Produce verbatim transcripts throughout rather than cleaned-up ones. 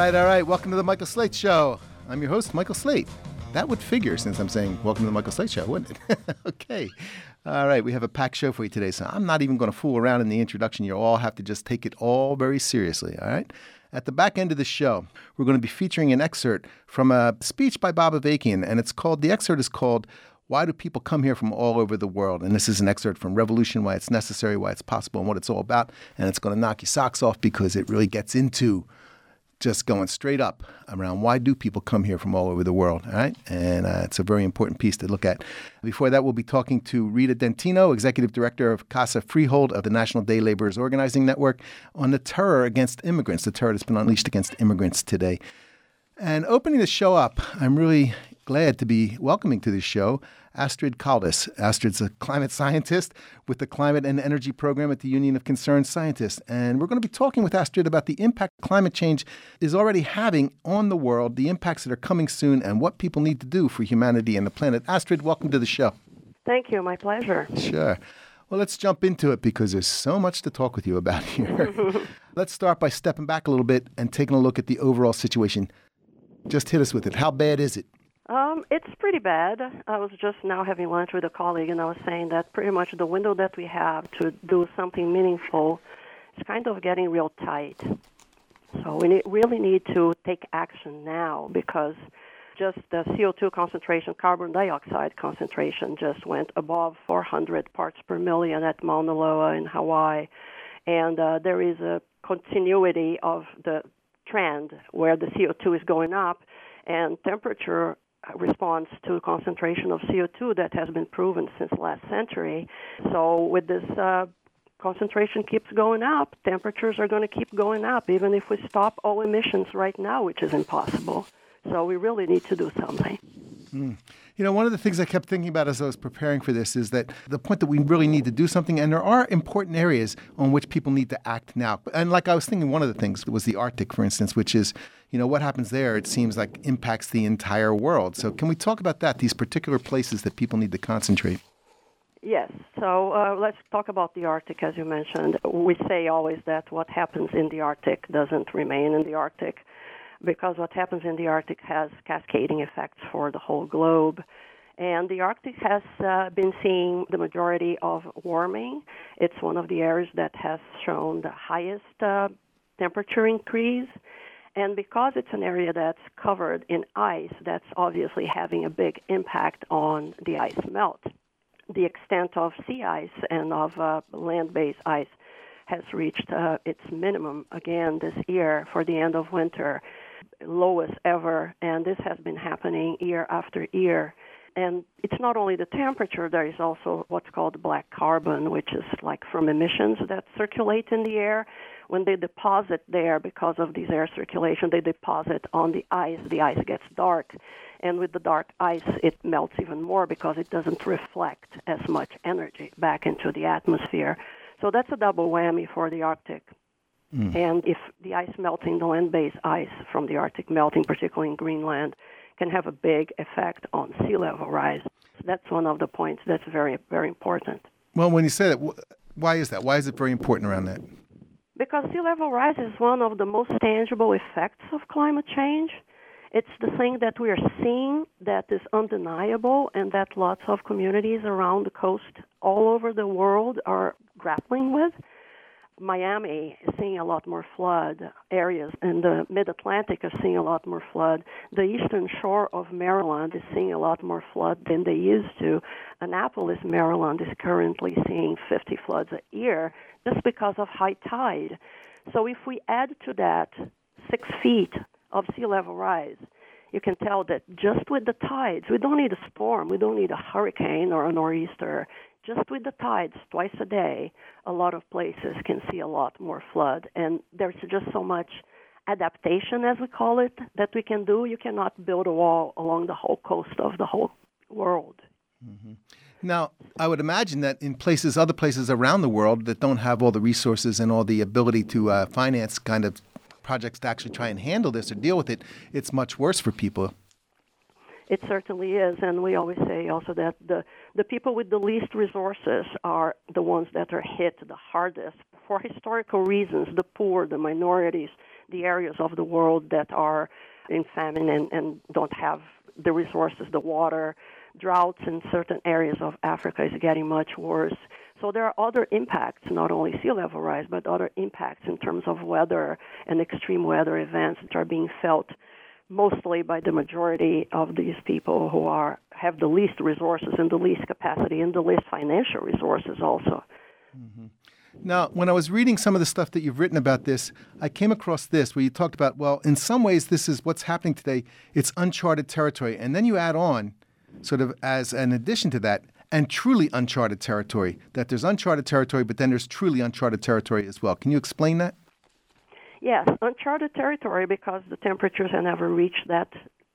right, all right. Welcome to the Michael Slate Show. I'm your host, Michael Slate. That would figure since I'm saying welcome to the Michael Slate Show, wouldn't it? Okay. All right, we have a packed show for you today, so I'm not even going to fool around in the introduction. You all have to just take it all very seriously, all right? At the back end of the show, we're going to be featuring an excerpt from a speech by Bob Avakian, and it's called, the excerpt is called, Why Do People Come Here From All Over the World? And this is an excerpt from Revolution, Why It's Necessary, Why It's Possible, and what it's all about. And it's going to knock your socks off because it really gets into just going straight up around why do people come here from all over the world, all right? And uh, it's a very important piece to look at. Before that, we'll be talking to Rita Dentino, Executive Director of Casa Freehold of the National Day Laborers Organizing Network, on the terror against immigrants, the terror that's been unleashed against immigrants today. And opening the show up, I'm really glad to be welcoming to this show Astrid Caldas. Astrid's a climate scientist with the Climate and Energy Program at the Union of Concerned Scientists. And we're going to be talking with Astrid about the impact climate change is already having on the world, the impacts that are coming soon, and what people need to do for humanity and the planet. Astrid, welcome to the show. Thank you. My pleasure. Sure. Well, let's jump into it because there's so much to talk with you about here. Let's start by stepping back a little bit and taking a look at the overall situation. Just hit us with it. How bad is it? Um, it's pretty bad. I was just now having lunch with a colleague, and I was saying that pretty much the window that we have to do something meaningful is kind of getting real tight. So we need, really need to take action now because just the C O two concentration, carbon dioxide concentration just went above four hundred parts per million at Mauna Loa in Hawaii. And uh, there is a continuity of the trend where the C O two is going up and temperature responds to concentration of C O two that has been proven since last century. So with this uh, concentration keeps going up, temperatures are going to keep going up, even if we stop all emissions right now, which is impossible. So we really need to do something. Mm. You know, one of the things I kept thinking about as I was preparing for this is that the point that we really need to do something, and there are important areas on which people need to act now. And like I was thinking, one of the things was the Arctic, for instance, which is, you know, what happens there, it seems like impacts the entire world. So can we talk about that, these particular places that people need to concentrate? Yes. So uh, let's talk about the Arctic, as you mentioned. We say always that what happens in the Arctic doesn't remain in the Arctic, because what happens in the Arctic has cascading effects for the whole globe. And the Arctic has uh, been seeing the majority of warming. It's one of the areas that has shown the highest uh, temperature increase. And because it's an area that's covered in ice, that's obviously having a big impact on the ice melt. The extent of sea ice and of uh, land-based ice has reached uh, its minimum again this year for the end of winter, lowest ever, and this has been happening year after year. And it's not only the temperature, there is also what's called black carbon, which is like from emissions that circulate in the air. When they deposit there because of this air circulation, they deposit on the ice. The ice gets dark, and with the dark ice, it melts even more because it doesn't reflect as much energy back into the atmosphere. So that's a double whammy for the Arctic. Mm. And if the ice melting, the land-based ice from the Arctic melting, particularly in Greenland, can have a big effect on sea level rise. That's one of the points that's very, very important. Well, when you say that, why is that? Why is it very important around that? Because sea level rise is one of the most tangible effects of climate change. It's the thing that we are seeing that is undeniable and that lots of communities around the coast all over the world are grappling with. Miami is seeing a lot more flood. Areas in the mid-Atlantic are seeing a lot more flood. The eastern shore of Maryland is seeing a lot more flood than they used to. Annapolis, Maryland is currently seeing fifty floods a year just because of high tide. So if we add to that six feet of sea level rise, you can tell that just with the tides, we don't need a storm, we don't need a hurricane or a nor'easter. Just with the tides twice a day, a lot of places can see a lot more flood. And there's just so much adaptation, as we call it, that we can do. You cannot build a wall along the whole coast of the whole world. Mm-hmm. Now, I would imagine that in places, other places around the world that don't have all the resources and all the ability to uh, finance kind of projects to actually try and handle this or deal with it, it's much worse for people. It certainly is, and we always say also that the, the people with the least resources are the ones that are hit the hardest for historical reasons, the poor, the minorities, the areas of the world that are in famine and, and don't have the resources, the water. Droughts in certain areas of Africa is getting much worse. So there are other impacts, not only sea level rise, but other impacts in terms of weather and extreme weather events that are being felt mostly by the majority of these people who are have the least resources and the least capacity and the least financial resources also. Mm-hmm. Now, when I was reading some of the stuff that you've written about this, I came across this where you talked about, well, in some ways this is what's happening today. It's uncharted territory. And then you add on, sort of as an addition to that, and truly uncharted territory, that there's uncharted territory, but then there's truly uncharted territory as well. Can you explain that? Yes, uncharted territory because the temperatures have never reached that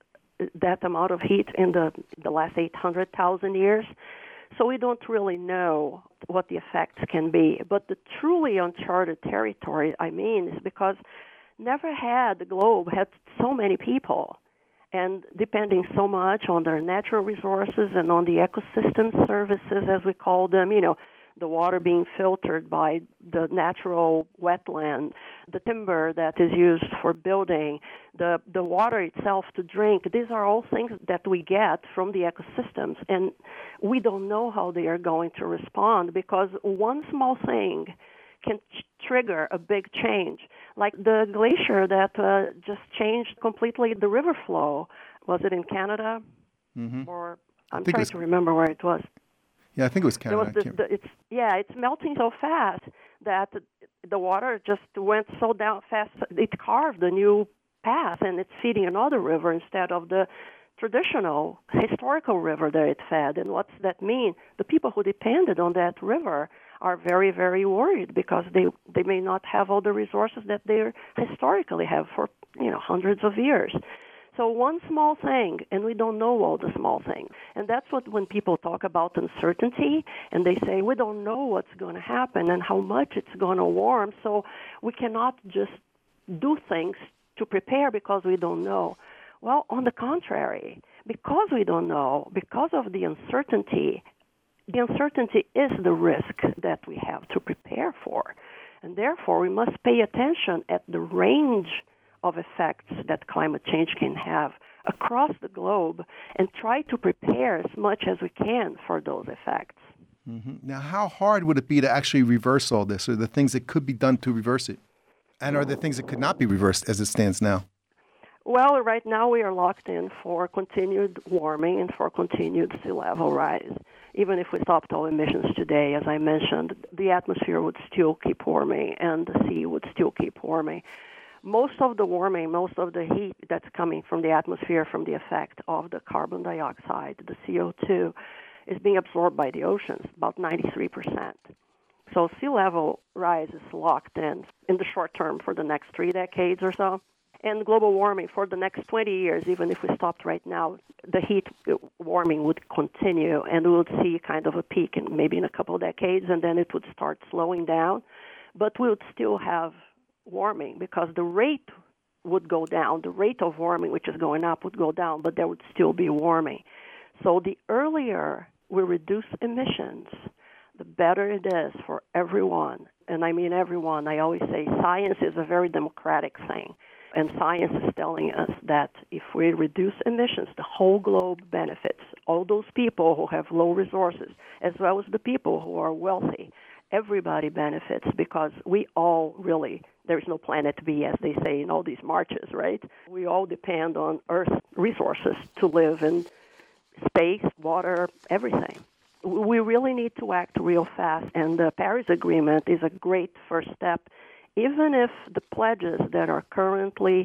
that amount of heat in the, the last eight hundred thousand years. So we don't really know what the effects can be. But the truly uncharted territory, I mean, is because never had the globe had so many people and depending so much on their natural resources and on the ecosystem services, as we call them, you know, the water being filtered by the natural wetland, the timber that is used for building, the, the water itself to drink. These are all things that we get from the ecosystems, and we don't know how they are going to respond because one small thing can ch- trigger a big change. Like the glacier that uh, just changed completely the river flow. Was it in Canada? Mm-hmm. Or I'm trying was... to remember where it was. Yeah, I think it was Canada. Was the, the, it's yeah, it's melting so fast that the, the water just went so down fast. It carved a new path, and it's feeding another river instead of the traditional historical river that it fed. And what's that mean? The people who depended on that river are very, very worried because they they may not have all the resources that they historically have for you know hundreds of years. So one small thing, and we don't know all the small things. And that's what when people talk about uncertainty, and they say, we don't know what's going to happen and how much it's going to warm, so we cannot just do things to prepare because we don't know. Well, on the contrary, because we don't know, because of the uncertainty, the uncertainty is the risk that we have to prepare for. And therefore, we must pay attention at the range of effects that climate change can have across the globe and try to prepare as much as we can for those effects. Mm-hmm. Now, how hard would it be to actually reverse all this, or the things that could be done to reverse it? And are there things that could not be reversed as it stands now? Well, right now we are locked in for continued warming and for continued sea level rise. Even if we stopped all emissions today, as I mentioned, the atmosphere would still keep warming and the sea would still keep warming. Most of the warming, most of the heat that's coming from the atmosphere from the effect of the carbon dioxide, the C O two, is being absorbed by the oceans, about ninety-three percent. So sea level rise is locked in in the short term for the next three decades or so. And global warming for the next twenty years, even if we stopped right now, the heat warming would continue, and we would see kind of a peak in maybe in a couple of decades, and then it would start slowing down. But we would still have warming because the rate would go down. The rate of warming, which is going up, would go down, but there would still be warming. So the earlier we reduce emissions, the better it is for everyone. And I mean everyone. I always say science is a very democratic thing. And science is telling us that if we reduce emissions, the whole globe benefits. All those people who have low resources, as well as the people who are wealthy, everybody benefits because we all really, there's no planet B, as they say in all these marches, right? We all depend on Earth resources to live in space, water, everything. We really need to act real fast, and the Paris Agreement is a great first step. Even if the pledges that are currently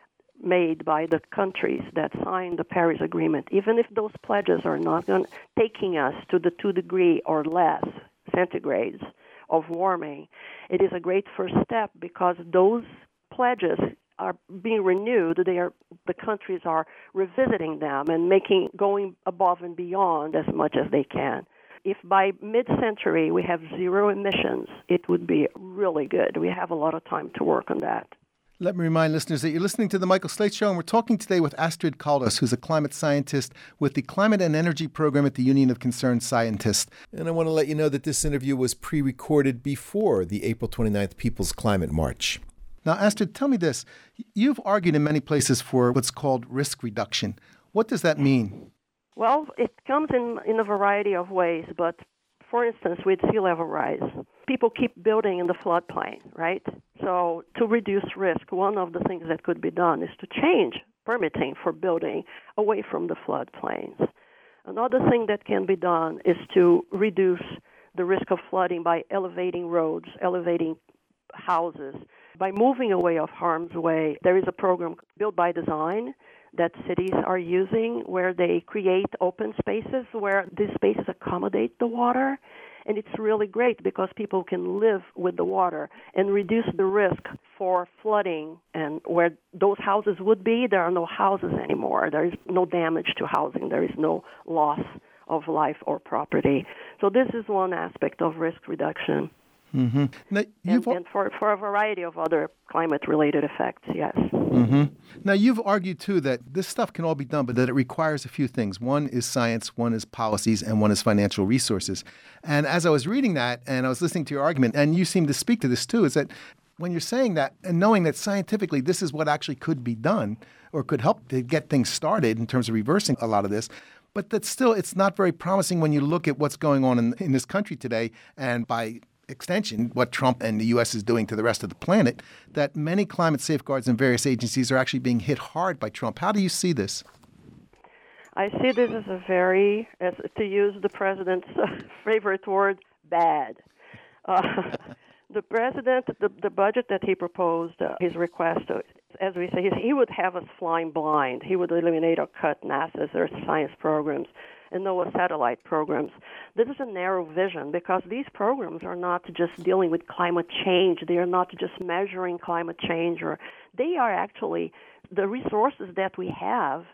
made by the countries that signed the Paris Agreement, even if those pledges are not going, taking us to the two degree or less centigrades of warming, it is a great first step because those pledges are being renewed. They are the countries are revisiting them and making going above and beyond as much as they can. If by mid-century we have zero emissions, it would be really good. We have a lot of time to work on that. Let me remind listeners that you're listening to The Michael Slate Show, and we're talking today with Astrid Caldas, who's a climate scientist with the Climate and Energy Program at the Union of Concerned Scientists. And I want to let you know that this interview was pre-recorded before the April twenty-ninth People's Climate March. Now, Astrid, tell me this. You've argued in many places for what's called risk reduction. What does that mean? Well, it comes in, in a variety of ways, but for instance, with sea level rise, people keep building in the floodplain, right? So to reduce risk, one of the things that could be done is to change permitting for building away from the floodplains. Another thing that can be done is to reduce the risk of flooding by elevating roads, elevating houses, by moving away of harm's way. There is a program built by design that cities are using where they create open spaces where these spaces accommodate the water. And it's really great because people can live with the water and reduce the risk for flooding. And where those houses would be, there are no houses anymore. There is no damage to housing. There is no loss of life or property. So this is one aspect of risk reduction. Mm-hmm. Now, and, and for, for a variety of other climate-related effects, yes. Mm-hmm. Now, you've argued, too, that this stuff can all be done, but that it requires a few things. One is science, one is policies, and one is financial resources. And as I was reading that, and I was listening to your argument, and you seem to speak to this, too, is that when you're saying that and knowing that scientifically this is what actually could be done or could help to get things started in terms of reversing a lot of this, but that still it's not very promising when you look at what's going on in, in this country today, and by extension, what Trump and the U S is doing to the rest of the planet, that many climate safeguards and various agencies are actually being hit hard by Trump. How do you see this? I see this as a very, as to use the president's uh, favorite word, bad. Uh, the president, the, the budget that he proposed, uh, his request, uh, as we say, he would have us flying blind. He would eliminate or cut NASA's Earth science programs and NOAA satellite programs. This is a narrow vision because these programs are not just dealing with climate change. They are not just measuring climate change, or they are actually the resources that we have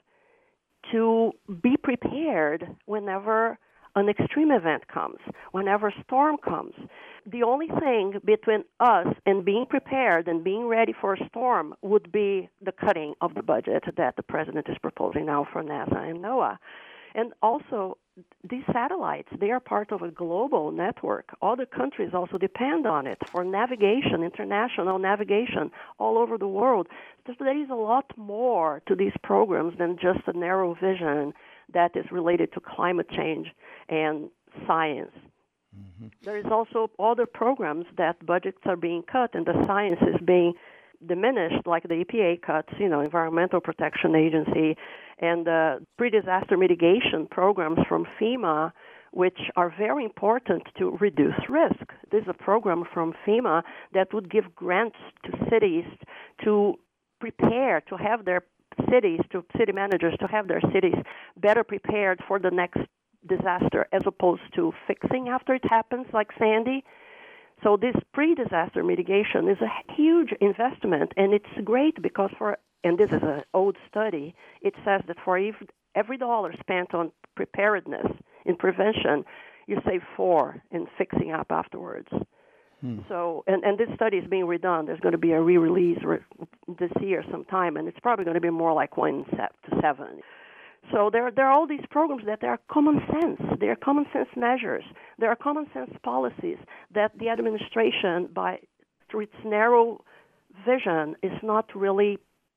to be prepared whenever an extreme event comes, whenever a storm comes. The only thing between us and being prepared and being ready for a storm would be the cutting of the budget that the president is proposing now for NASA and NOAA. And also, these satellites, they are part of a global network. Other countries also depend on it for navigation, international navigation all over the world. So there is a lot more to these programs than just a narrow vision that is related to climate change and science. Mm-hmm. There is also other programs that budgets are being cut and the science is being diminished, like the E P A cuts, you know, Environmental Protection Agency, and uh, pre-disaster mitigation programs from FEMA, which are very important to reduce risk. There's a program from FEMA that would give grants to cities to prepare, to have their cities, to city managers, to have their cities better prepared for the next disaster, as opposed to fixing after it happens, like Sandy. So this pre-disaster mitigation is a huge investment, and it's great because for, and this is an old study, it says that for every dollar spent on preparedness, in prevention, you save four in fixing up afterwards. Hmm. So, and, and this study is being redone. There's going to be a re-release re- this year sometime, and it's probably going to be more like one to seven. So there, there are all these programs that are common sense. They are common sense measures. There are common sense policies that the administration, by through its narrow vision, is not really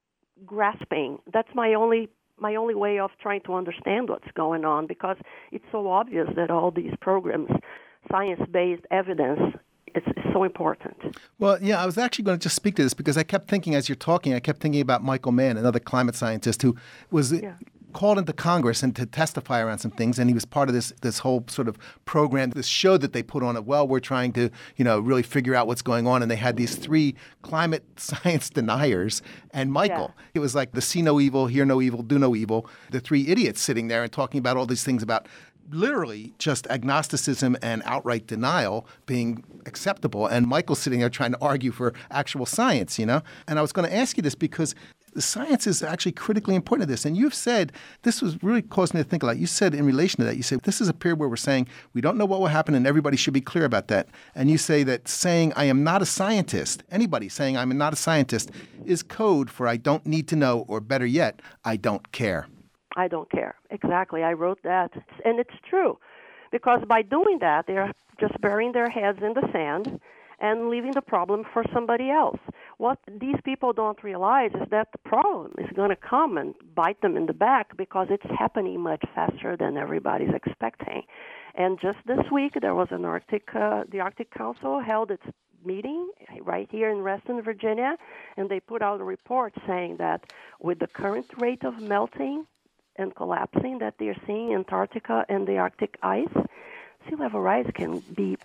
grasping. That's my only my only way of trying to understand what's going on, because it's so obvious that all these programs, science-based evidence, It's, it's so important. Well, yeah, I was actually going to just speak to this because I kept thinking as you're talking, I kept thinking about Michael Mann, another climate scientist who was yeah. called into Congress and to testify around some things, and he was part of this this whole sort of program, this show that they put on it. Well, we're trying to, you know, really figure out what's going on, and they had these three climate science deniers and Michael. Yeah. It was like the see no evil, hear no evil, do no evil. The three idiots sitting there and talking about all these things about literally just agnosticism and outright denial being acceptable, and Michael sitting there trying to argue for actual science, you know? And I was going to ask you this because the science is actually critically important to this. And you've said, this was really causing me to think a lot. You said in relation to that, you said, this is a period where we're saying we don't know what will happen and everybody should be clear about that. And you say that saying I am not a scientist, anybody saying I'm not a scientist, is code for I don't need to know, or better yet, I don't care. I don't care. Exactly. I wrote that. And it's true. Because by doing that, they're just burying their heads in the sand and leaving the problem for somebody else. what these people don't realize is that the problem is going to come and bite them in the back because it's happening much faster than everybody's expecting. And just this week, there was an Arctic, uh, the Arctic Council held its meeting right here in Reston, Virginia, and they put out a report saying that with the current rate of melting and collapsing that they're seeing in Antarctica and the Arctic ice, sea level rise can be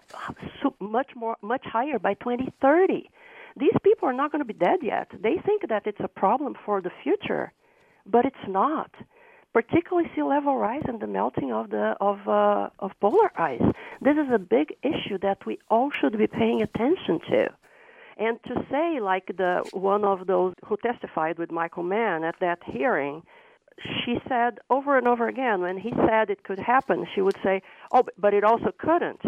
much more, much higher by twenty thirty. These people are not going to be dead yet. They think that it's a problem for the future, but it's not. Particularly sea level rise and the melting of the of uh, of polar ice. This is a big issue that we all should be paying attention to. And to say, like the one of those who testified with Michael Mann at that hearing, she said over and over again, when he said it could happen, she would say, oh, but it also couldn't.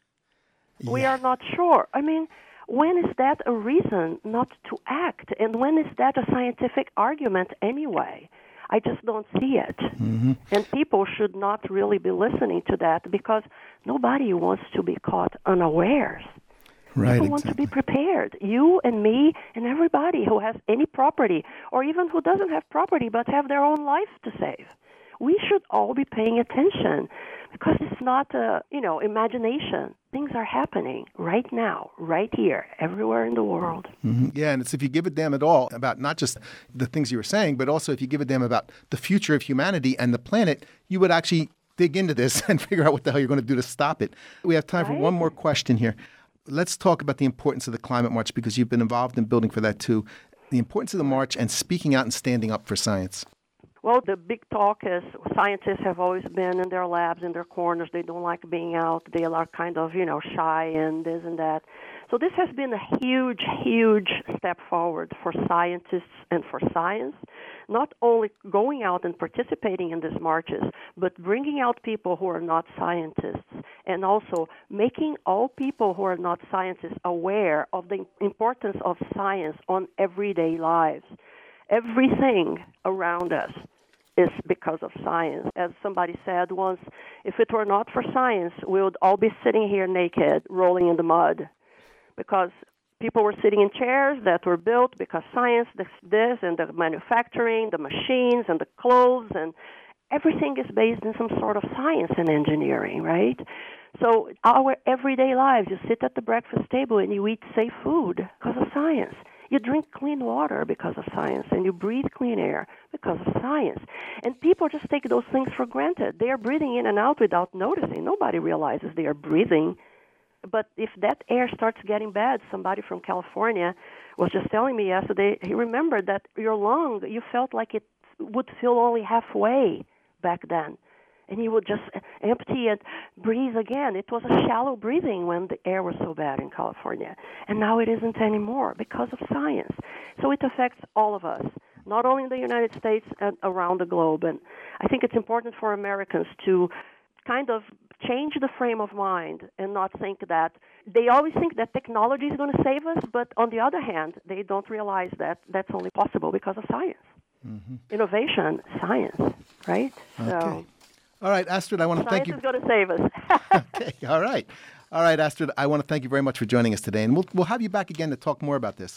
Yeah. We are not sure. I mean, when is that a reason not to act? And when is that a scientific argument anyway? I just don't see it. Mm-hmm. And people should not really be listening to that because nobody wants to be caught unawares. Right, People want exactly. to be prepared. You and me and everybody who has any property, or even who doesn't have property but have their own life to save. We should all be paying attention because it's not a, you know, imagination. Things are happening right now, right here, everywhere in the world. Mm-hmm. Yeah, and it's if you give a damn at all about not just the things you were saying, but also if you give a damn about the future of humanity and the planet, you would actually dig into this and figure out what the hell you're going to do to stop it. We have time right? for one more question here. Let's talk about the importance of the climate march because you've been involved in building for that too. The importance of the march and speaking out and standing up for science. Well, the big talk is scientists have always been in their labs, in their corners. They don't like being out. They are kind of, you know, shy and this and that. So this has been a huge, huge step forward for scientists and for science, not only going out and participating in these marches, but bringing out people who are not scientists and also making all people who are not scientists aware of the importance of science on everyday lives. Everything around us is because of science. As somebody said once, if it were not for science, we would all be sitting here naked, rolling in the mud, because people were sitting in chairs that were built because science, this, this and the manufacturing, the machines and the clothes, and everything is based in some sort of science and engineering, right? So our everyday lives, you sit at the breakfast table and you eat safe food because of science. You drink clean water because of science, and you breathe clean air because of science. And people just take those things for granted. They are breathing in and out without noticing. Nobody realizes they are breathing. But if that air starts getting bad, somebody from California was just telling me yesterday, he remembered that your lung, you felt like it would fill only halfway back then. And he would just empty and breathe again. It was a shallow breathing when the air was so bad in California. And now it isn't anymore because of science. So it affects all of us, not only in the United States and around the globe. And I think it's important for Americans to kind of change the frame of mind and not think that they always think that technology is going to save us, but on the other hand, they don't realize that that's only possible because of science. Mm-hmm. Innovation, science, right? Okay. So, all right, Astrid, I want to thank you. Science is going to save us. Okay, all right. All right, Astrid, I want to thank you very much for joining us today, and we'll we'll have you back again to talk more about this.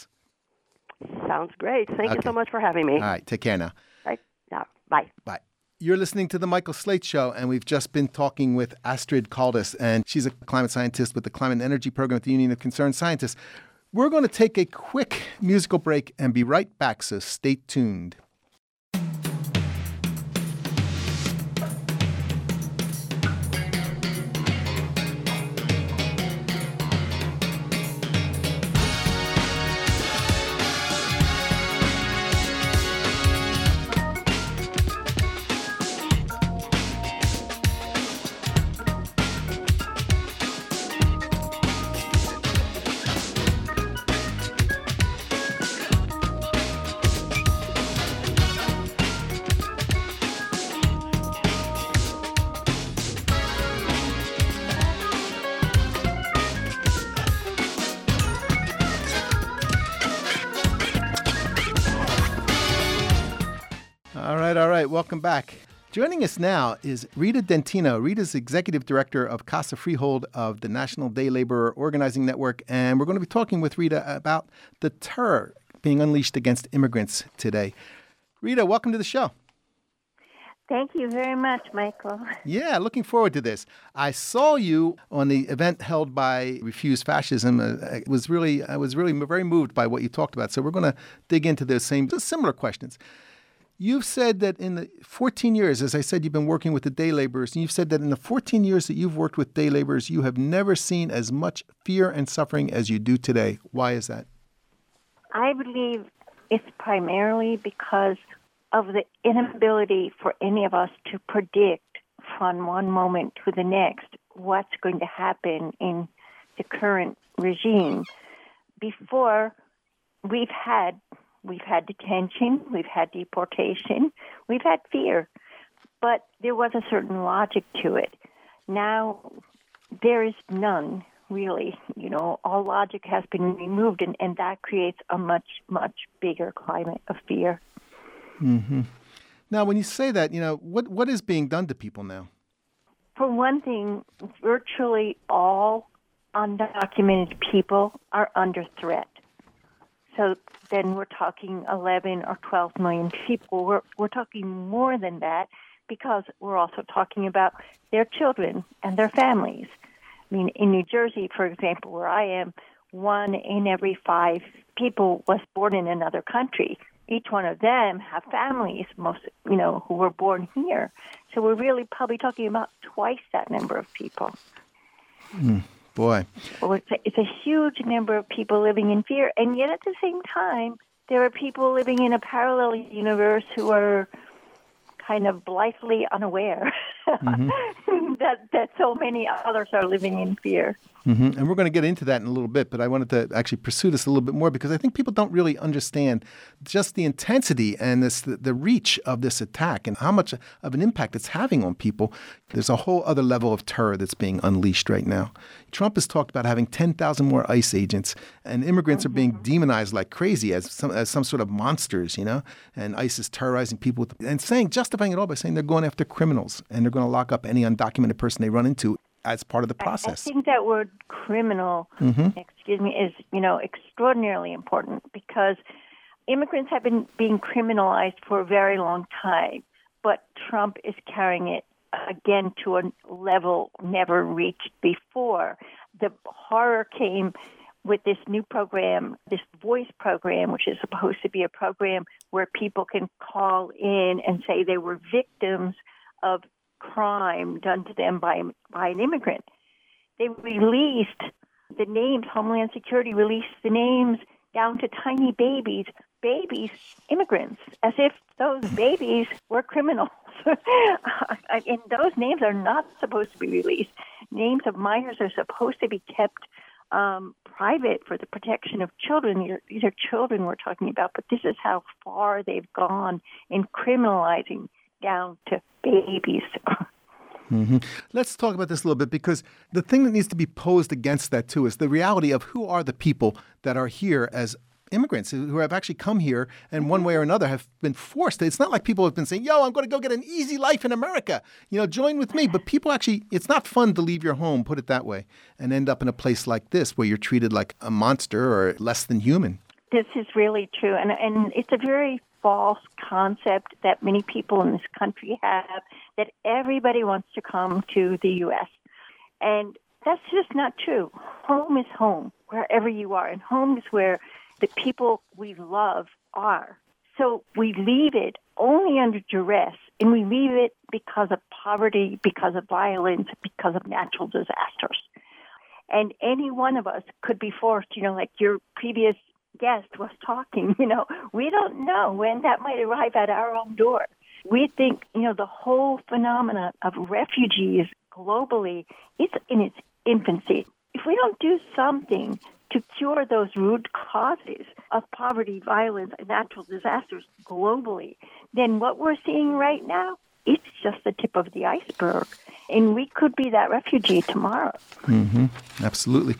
Sounds great. Thank okay. you so much for having me. All right, take care now. Right. Yeah. Bye. Bye. You're listening to The Michael Slate Show, and we've just been talking with Astrid Caldas, and she's a climate scientist with the Climate and Energy Program at the Union of Concerned Scientists. We're going to take a quick musical break and be right back, so stay tuned. All right, all right. Welcome back. Joining us now is Rita Dentino. Rita's Executive Director of Casa Freehold of the National Day Laborer Organizing Network, and we're going to be talking with Rita about the terror being unleashed against immigrants today. Rita, welcome to the show. Thank you very much, Michael. Yeah, looking forward to this. I saw you on the event held by Refuse Fascism. Uh, I was really, I was really very moved by what you talked about. So we're going to dig into those same, similar questions. You've said that in the fourteen years, as I said, you've been working with the day laborers, and you've said that in the fourteen years that you've worked with day laborers, you have never seen as much fear and suffering as you do today. Why is that? I believe it's primarily because of the inability for any of us to predict from one moment to the next what's going to happen in the current regime. Before, we've had we've had detention, we've had deportation, we've had fear, but there was a certain logic to it. Now, there is none, really. You know, all logic has been removed, and, and that creates a much, much bigger climate of fear. Mm-hmm. Now, when you say that, you know, what what is being done to people now? For one thing, virtually all undocumented people are under threat. So then we're talking eleven or twelve million people. We're, we're talking more than that because we're also talking about their children and their families. I mean, in New Jersey, for example, where I am, one in every five people was born in another country. Each one of them have families, most, you know, who were born here. So we're really probably talking about twice that number of people. Mm, boy. Well, it's, a, it's a huge number of people living in fear. And yet at the same time, there are people living in a parallel universe who are kind of blithely unaware mm-hmm. that, that so many others are living in fear. Mm-hmm. And we're going to get into that in a little bit, but I wanted to actually pursue this a little bit more because I think people don't really understand just the intensity and this, the, the reach of this attack and how much of an impact it's having on people. There's a whole other level of terror that's being unleashed right now. Trump has talked about having ten thousand more ICE agents, and immigrants mm-hmm. are being demonized like crazy as some, as some sort of monsters, you know, and ICE is terrorizing people with, and saying, justifying it all by saying they're going after criminals and they're going to lock up any undocumented person they run into as part of the process. I think that word criminal, mm-hmm. excuse me, is, you know, extraordinarily important because immigrants have been being criminalized for a very long time, but Trump is carrying it again to a level never reached before. The horror came with this new program, this voice program, which is supposed to be a program where people can call in and say they were victims of crime done to them by by an immigrant. They released the names, Homeland Security released the names down to tiny babies, babies, immigrants, as if those babies were criminals. And those names are not supposed to be released. Names of minors are supposed to be kept um, private for the protection of children. These are children we're talking about, but this is how far they've gone in criminalizing down to babies. Mm-hmm. Let's talk about this a little bit because the thing that needs to be posed against that too is the reality of who are the people that are here as immigrants who have actually come here and one way or another have been forced. It's not like people have been saying, yo, I'm going to go get an easy life in America. You know, join with me. But people actually, it's not fun to leave your home, put it that way, and end up in a place like this where you're treated like a monster or less than human. This is really true. And, and it's a very false concept that many people in this country have that everybody wants to come to the U S. And that's just not true. Home is home, wherever you are. And home is where the people we love are. So we leave it only under duress, and we leave it because of poverty, because of violence, because of natural disasters. And any one of us could be forced, you know, like your previous guest was talking, you know, we don't know when that might arrive at our own door. We think, you know, the whole phenomenon of refugees globally is in its infancy. If we don't do something to cure those root causes of poverty, violence, and natural disasters globally, then what we're seeing right now, it's just the tip of the iceberg. And we could be that refugee tomorrow. Mm-hmm. Absolutely.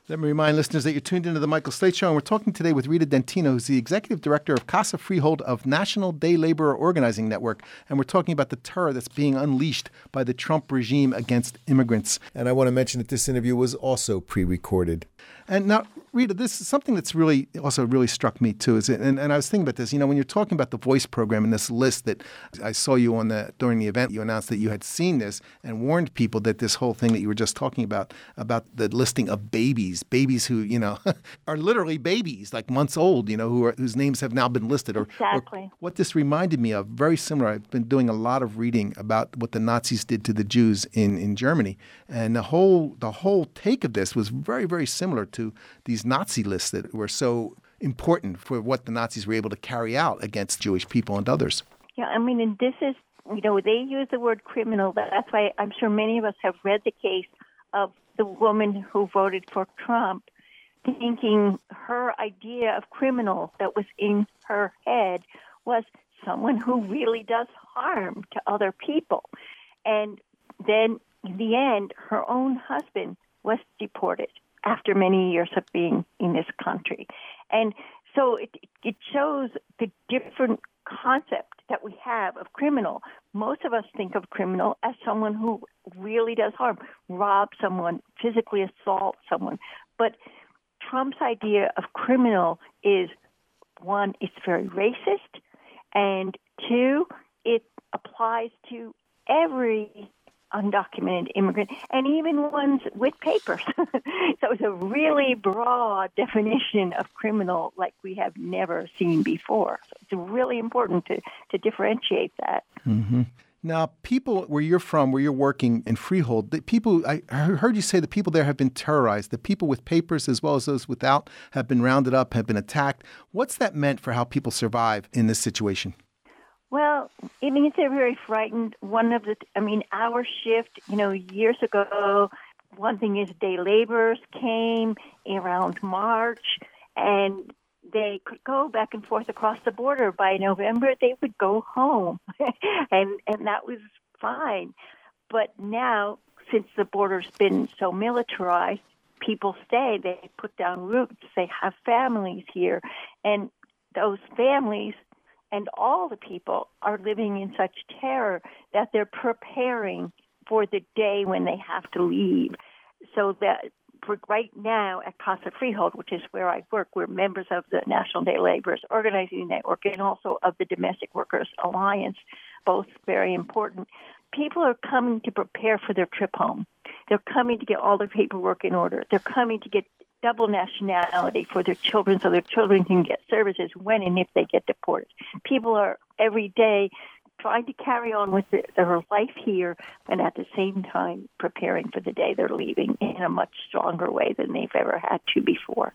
Let me remind listeners that you're tuned into the Michael Slate Show, and we're talking today with Rita Dentino, who's the executive director of Casa Freehold of National Day Laborer Organizing Network, and we're talking about the terror that's being unleashed by the Trump regime against immigrants. And I want to mention that this interview was also pre-recorded. And now, Rita, this is something that's really also really struck me too. Is it, and, and I was thinking about this. You know, when you're talking about the Voice program and this list that I saw you on the during the event, you announced that you had seen this and warned people that this whole thing that you were just talking about about the listing of babies, babies who you know are literally babies, like months old, you know, who are, whose names have now been listed. Or, exactly. Or what this reminded me of, very similar. I've been doing a lot of reading about what the Nazis did to the Jews in, in Germany, and the whole the whole take of this was very very similar to these Nazi lists that were so important for what the Nazis were able to carry out against Jewish people and others. Yeah, I mean, and this is, you know, they use the word criminal. That's why I'm sure many of us have read the case of the woman who voted for Trump, thinking her idea of criminal that was in her head was someone who really does harm to other people. And then in the end, her own husband was deported after many years of being in this country. And so it, it shows the different concept that we have of criminal. Most of us think of criminal as someone who really does harm, rob someone, physically assault someone. But Trump's idea of criminal is, one, it's very racist, and two, it applies to every undocumented immigrant, and even ones with papers. So it's a really broad definition of criminal like we have never seen before. So it's really important to, to differentiate that. Mm-hmm. Now, people where you're from, where you're working in Freehold, the people, I heard you say the people there have been terrorized. The people with papers as well as those without have been rounded up, have been attacked. What's that meant for how people survive in this situation? Well, it means they're very frightened. One of the, I mean, our shift, you know, years ago, one thing is day laborers came around March, and they could go back and forth across the border. By November, they would go home, and and that was fine. But now, since the border's been so militarized, people stay. They put down roots. They have families here, and those families and all the people are living in such terror that they're preparing for the day when they have to leave. So that for right now at Casa Freehold, which is where I work, we're members of the National Day Laborers Organizing Network and also of the Domestic Workers Alliance, both very important. People are coming to prepare for their trip home. They're coming to get all their paperwork in order. They're coming to get double nationality for their children so their children can get services when and if they get deported. People are every day trying to carry on with their life here and at the same time preparing for the day they're leaving in a much stronger way than they've ever had to before.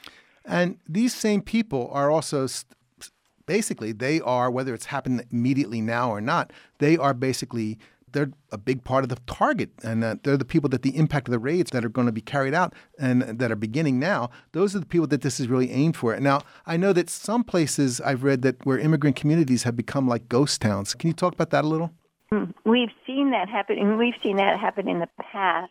And these same people are also st- basically, they are, whether it's happened immediately now or not, they are basically they're a big part of the target, and uh, they're the people that the impact of the raids that are going to be carried out and that are beginning now. Those are the people that this is really aimed for. Now, I know that some places I've read that where immigrant communities have become like ghost towns. Can you talk about that a little? We've seen that happen, and we've seen that happen in the past.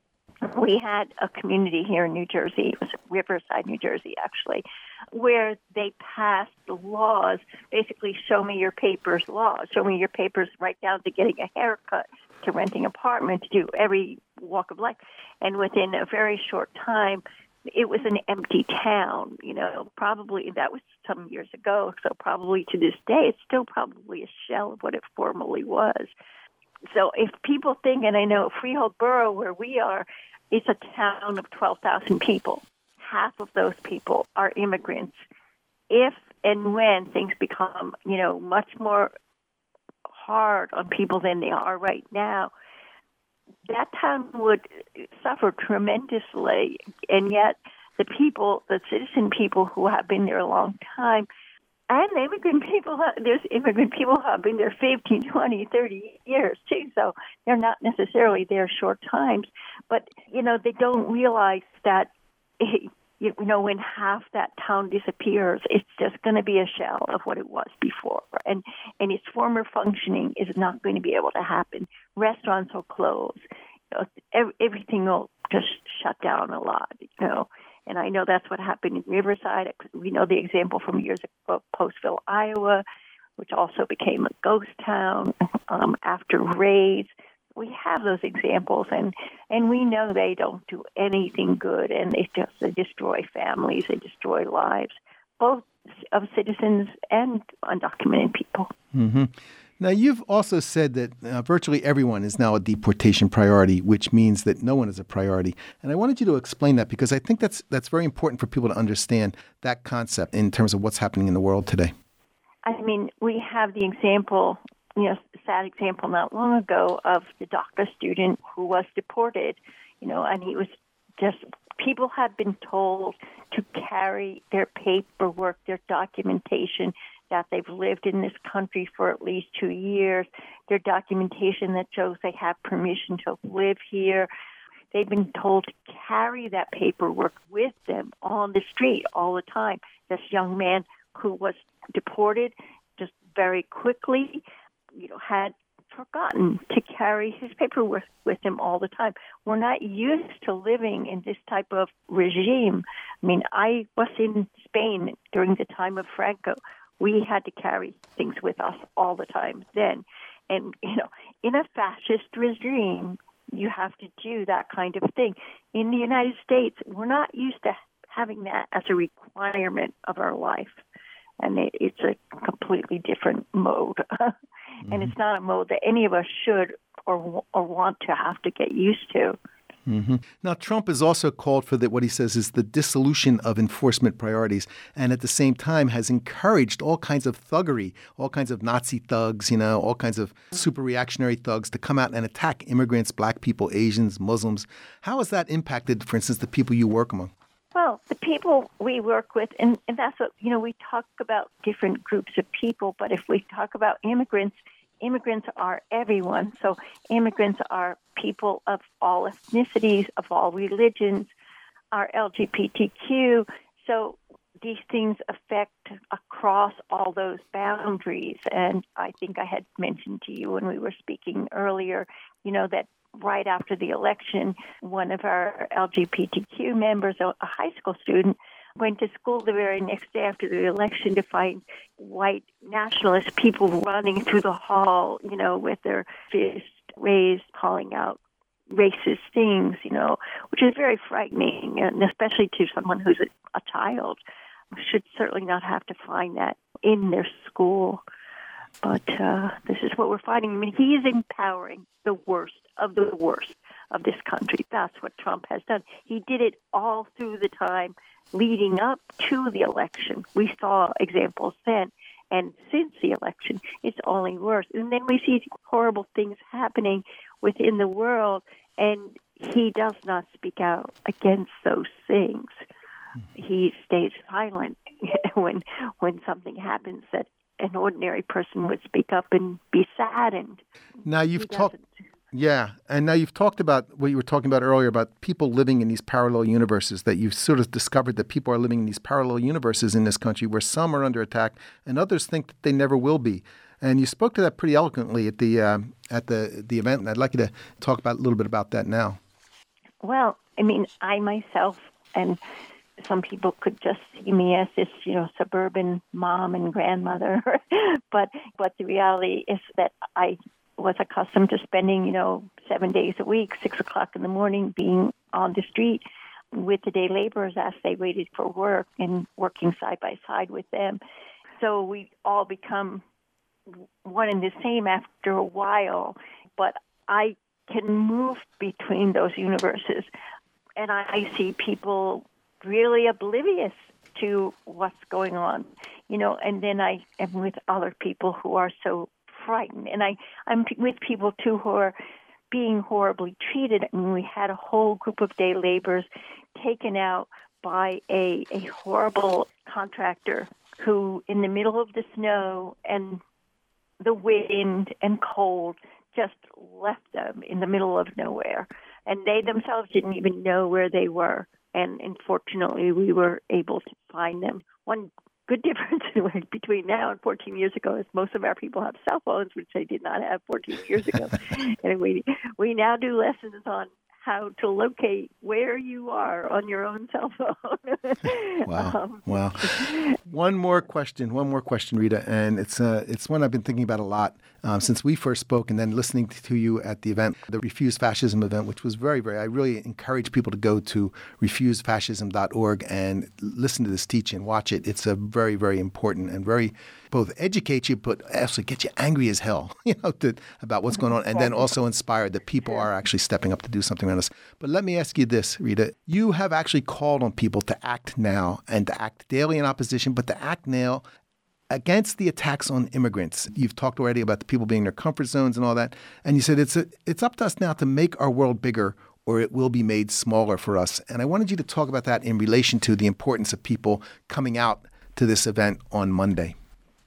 We had a community here in New Jersey, it was Riverside, New Jersey, actually, where they passed the laws, basically show me your papers laws, show me your papers right down to getting a haircut, to renting an apartment, to do every walk of life. And within a very short time, it was an empty town, you know, probably that was some years ago. So probably to this day, it's still probably a shell of what it formerly was. So if people think, and I know Freehold Borough, where we are, it's a town of twelve thousand people. Half of those people are immigrants. If and when things become, you know, much more hard on people than they are right now, that town would suffer tremendously. And yet the people, the citizen people who have been there a long time, and the immigrant people, there's immigrant people who have been there fifteen, twenty, thirty years, too. So they're not necessarily there short times. But, you know, they don't realize that, you know, when half that town disappears, it's just going to be a shell of what it was before. And, and its former functioning is not going to be able to happen. Restaurants will close. You know, everything will just shut down a lot, you know. And I know that's what happened in Riverside. We know the example from years ago, Postville, Iowa, which also became a ghost town um, after raids. We have those examples, and, and we know they don't do anything good, and they just they destroy families, they destroy lives, both of citizens and undocumented people. Mm-hmm. Now, you've also said that uh, virtually everyone is now a deportation priority, which means that no one is a priority. And I wanted you to explain that because I think that's that's very important for people to understand that concept in terms of what's happening in the world today. I mean, we have the example, you know, sad example not long ago of the DACA student who was deported, you know, and he was just, people have been told to carry their paperwork, their documentation, that they've lived in this country for at least two years, their documentation that shows they have permission to live here. They've been told to carry that paperwork with them on the street all the time. This young man who was deported just very quickly, you know, had forgotten to carry his paperwork with him all the time. We're not used to living in this type of regime. I mean, I was in Spain during the time of Franco. We had to carry things with us all the time then. And, you know, in a fascist regime, you have to do that kind of thing. In the United States, we're not used to having that as a requirement of our life. And it, it's a completely different mode. Mm-hmm. And it's not a mode that any of us should or or want to have to get used to. Mm-hmm. Now, Trump has also called for the, what he says is the dissolution of enforcement priorities, and at the same time has encouraged all kinds of thuggery, all kinds of Nazi thugs, you know, all kinds of super reactionary thugs to come out and attack immigrants, black people, Asians, Muslims. How has that impacted, for instance, the people you work among? Well, the people we work with, and, and that's what, you know, we talk about different groups of people, but if we talk about immigrants, immigrants are everyone. So immigrants are people of all ethnicities, of all religions, are L G B T Q. So these things affect across all those boundaries. And I think I had mentioned to you when we were speaking earlier, you know, that right after the election, one of our L G B T Q members, a high school student, went to school the very next day after the election to find white nationalist people running through the hall, you know, with their fists raised, calling out racist things, you know, which is very frightening, and especially to someone who's a, a child. Should certainly not have to find that in their school. But uh, this is what we're finding. I mean, he is empowering the worst of the worst of this country. That's what Trump has done. He did it all through the time leading up to the election. We saw examples then. And since the election, it's only worse. And then we see horrible things happening within the world, and he does not speak out against those things. He stays silent when when something happens that an ordinary person would speak up and be saddened. Now you've talked, yeah, and now you've talked about what you were talking about earlier about people living in these parallel universes, that you've sort of discovered that people are living in these parallel universes in this country where some are under attack and others think that they never will be. And you spoke to that pretty eloquently at the uh, at the the event, and I'd like you to talk about a little bit about that now. Well, I mean, I myself, and some people could just see me as this, you know, suburban mom and grandmother, but but the reality is that I was accustomed to spending, you know, seven days a week, six o'clock in the morning, being on the street with the day laborers as they waited for work and working side by side with them. So we all become one and the same after a while, but I can move between those universes, and I see people really oblivious to what's going on, you know, and then I am with other people who are so frightened, and I, I'm with people, too, who are being horribly treated. I mean, we had a whole group of day laborers taken out by a, a horrible contractor who, in the middle of the snow and the wind and cold, just left them in the middle of nowhere. And they themselves didn't even know where they were. And unfortunately, we were able to find them. One good difference between now and fourteen years ago is most of our people have cell phones, which they did not have fourteen years ago. And we we now do lessons on how to locate where you are on your own cell phone. Wow. um, wow. One more question, one more question, Rita, and it's uh, it's one I've been thinking about a lot um, since we first spoke and then listening to you at the event, the Refuse Fascism event, which was very, very, I really encourage people to go to refuse fascism dot org and listen to this teaching, watch it. It's a very, very important and very, both educate you, but actually get you angry as hell, you know, to, about what's going on, and then also inspired that people are actually stepping up to do something around us. But let me ask you this, Rita. You have actually called on people to act now and to act daily in opposition, but to act now against the attacks on immigrants. You've talked already about the people being in their comfort zones and all that, and you said it's a, it's up to us now to make our world bigger, or it will be made smaller for us. And I wanted you to talk about that in relation to the importance of people coming out to this event on Monday.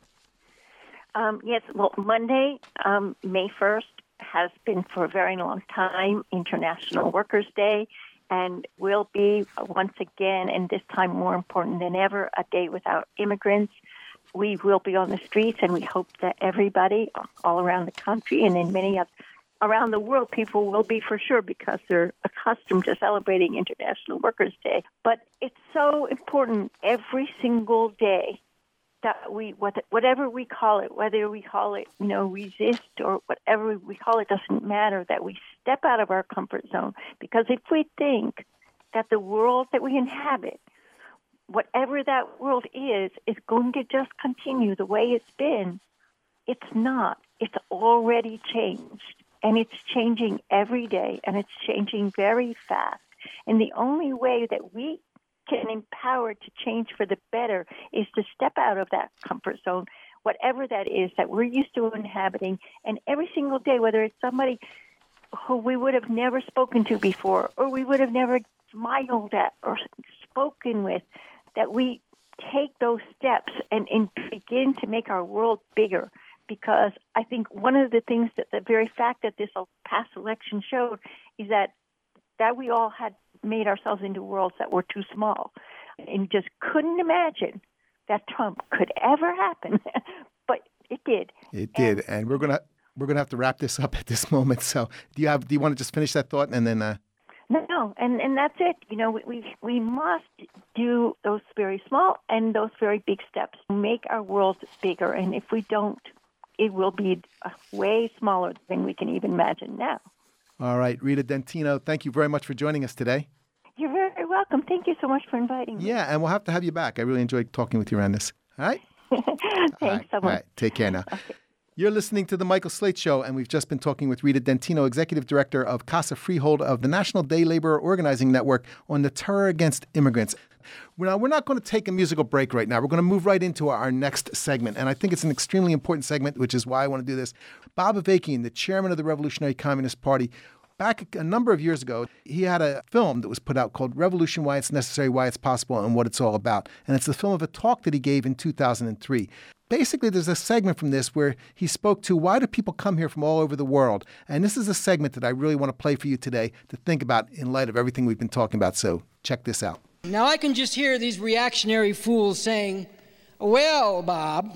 Um, yes, well, Monday, um, May first, has been for a very long time International Workers' Day, and will be once again, and this time more important than ever, a day without immigrants. We will be on the streets, and we hope that everybody all around the country and in many of around the world, people will be for sure, because they're accustomed to celebrating International Workers' Day. But it's so important every single day that we, whatever we call it, whether we call it, you know, resist or whatever we call it, doesn't matter, that we step out of our comfort zone. Because if we think that the world that we inhabit, whatever that world is, is going to just continue the way it's been, it's not. It's already changed. And it's changing every day, and it's changing very fast. And the only way that we can empower to change for the better is to step out of that comfort zone, whatever that is that we're used to inhabiting. And every single day, whether it's somebody who we would have never spoken to before, or we would have never smiled at or spoken with, that we take those steps and, and begin to make our world bigger. Because I think one of the things that the very fact that this past election showed is that that we all had made ourselves into worlds that were too small, and just couldn't imagine that Trump could ever happen, but it did. It did, and, and we're gonna we're gonna have to wrap this up at this moment. So, do you have do you want to just finish that thought and then? Uh... No, no, and and that's it. You know, we, we we must do those very small and those very big steps to make our world bigger, and if we don't, it will be way smaller than we can even imagine now. All right, Rita Dentino, thank you very much for joining us today. You're very welcome. Thank you so much for inviting me. Yeah, and we'll have to have you back. I really enjoyed talking with you around this. All right? Thanks all right, so much. All right, take care now. Okay. You're listening to The Michael Slate Show, and we've just been talking with Rita Dentino, Executive Director of Casa Freehold of the National Day Laborer Organizing Network, on the terror against immigrants. Now, we're not going to take a musical break right now. We're going to move right into our, our next segment, and I think it's an extremely important segment, which is why I want to do this. Bob Avakian, the chairman of the Revolutionary Communist Party, back a number of years ago, he had a film that was put out called Revolution, Why It's Necessary, Why It's Possible, and What It's All About. And it's the film of a talk that he gave in two thousand three. Basically, there's a segment from this where he spoke to why do people come here from all over the world? And this is a segment that I really want to play for you today to think about in light of everything we've been talking about. So check this out. Now I can just hear these reactionary fools saying, well, Bob,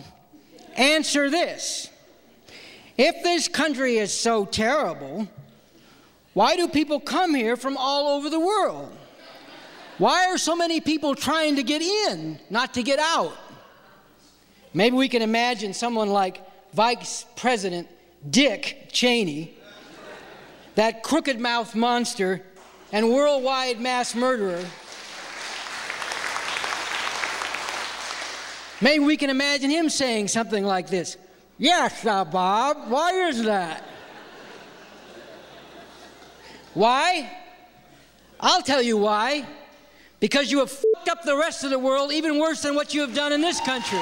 answer this. If this country is so terrible, why do people come here from all over the world? Why are so many people trying to get in, not to get out? Maybe we can imagine someone like Vice President Dick Cheney, that crooked-mouthed monster and worldwide mass murderer. Maybe we can imagine him saying something like this. Yes, uh, Bob, why is that? Why? I'll tell you why. Because you have f***ed up the rest of the world even worse than what you have done in this country.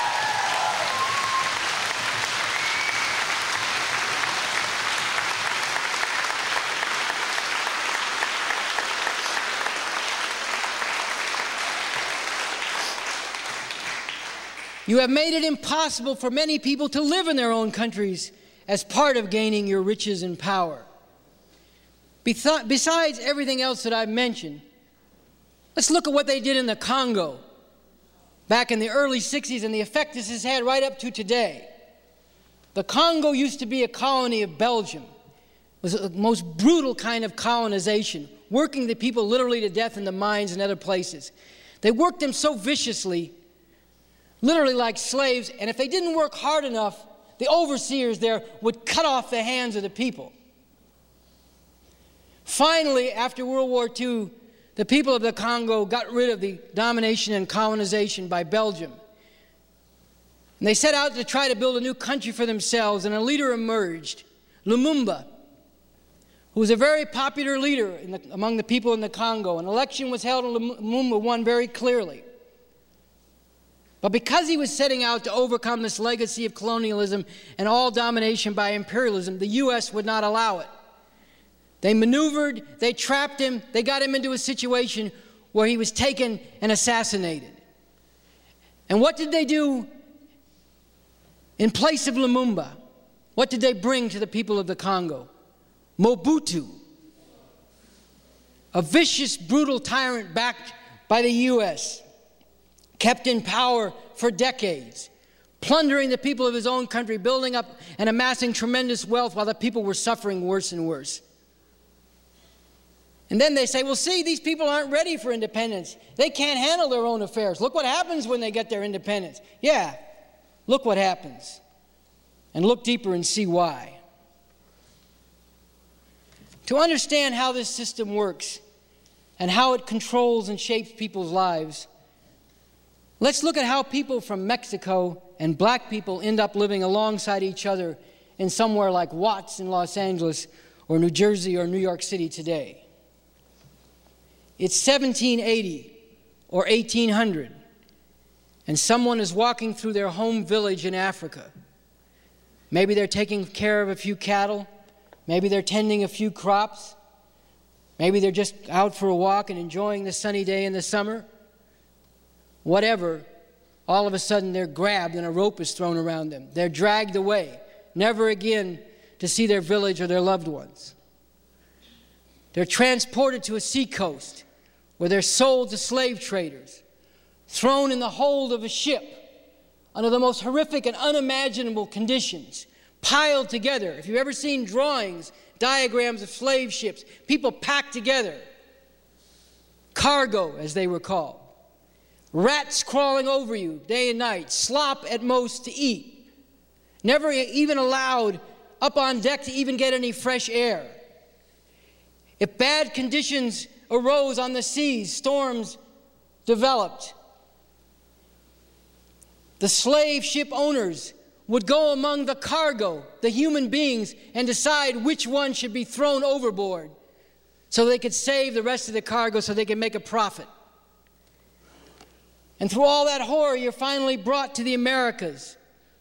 You have made it impossible for many people to live in their own countries as part of gaining your riches and power. Besides everything else that I've mentioned, let's look at what they did in the Congo back in the early sixties and the effect this has had right up to today. The Congo used to be a colony of Belgium. was the most brutal kind of colonization, working the people literally to death in the mines and other places. They worked them so viciously, literally like slaves, and if they didn't work hard enough, the overseers there would cut off the hands of the people. Finally, after World War Two, the people of the Congo got rid of the domination and colonization by Belgium. And they set out to try to build a new country for themselves, and a leader emerged, Lumumba, who was a very popular leader in the, among the people in the Congo. An election was held, and Lumumba won very clearly. But because he was setting out to overcome this legacy of colonialism and all domination by imperialism, the U S would not allow it. They maneuvered, they trapped him, they got him into a situation where he was taken and assassinated. And what did they do in place of Lumumba? What did they bring to the people of the Congo? Mobutu, a vicious, brutal tyrant backed by the U S, kept in power for decades, plundering the people of his own country, building up and amassing tremendous wealth while the people were suffering worse and worse. And then they say, well, see, these people aren't ready for independence. They can't handle their own affairs. Look what happens when they get their independence. Yeah, look what happens. And look deeper and see why. To understand how this system works and how it controls and shapes people's lives, let's look at how people from Mexico and black people end up living alongside each other in somewhere like Watts in Los Angeles or New Jersey or New York City today. It's seventeen eighty or eighteen hundred, and someone is walking through their home village in Africa. Maybe they're taking care of a few cattle. Maybe they're tending a few crops. Maybe they're just out for a walk and enjoying the sunny day in the summer. Whatever, all of a sudden they're grabbed and a rope is thrown around them. They're dragged away, never again to see their village or their loved ones. They're transported to a seacoast where they're sold to slave traders, thrown in the hold of a ship under the most horrific and unimaginable conditions, piled together. If you've ever seen drawings, diagrams of slave ships, people packed together, cargo as they were called, rats crawling over you day and night, slop at most to eat, never even allowed up on deck to even get any fresh air. If bad conditions arose on the seas, storms developed, the slave ship owners would go among the cargo, the human beings, and decide which one should be thrown overboard so they could save the rest of the cargo so they could make a profit. And through all that horror, you're finally brought to the Americas.